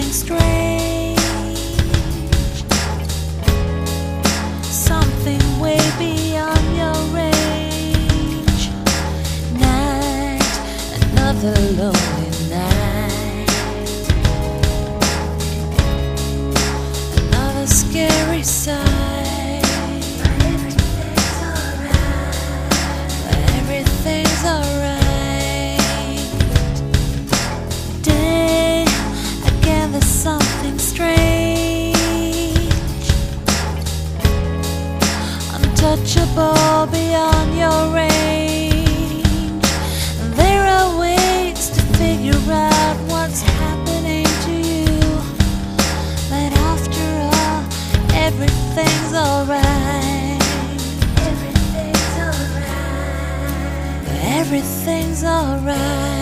strange, something way beyond your range. Night, another lonely night, another scary sight. Everything's alright. Everything's alright. Something strange, untouchable beyond your range. There are ways to figure out what's happening to you, but after all, everything's alright. Everything's alright. Everything's alright.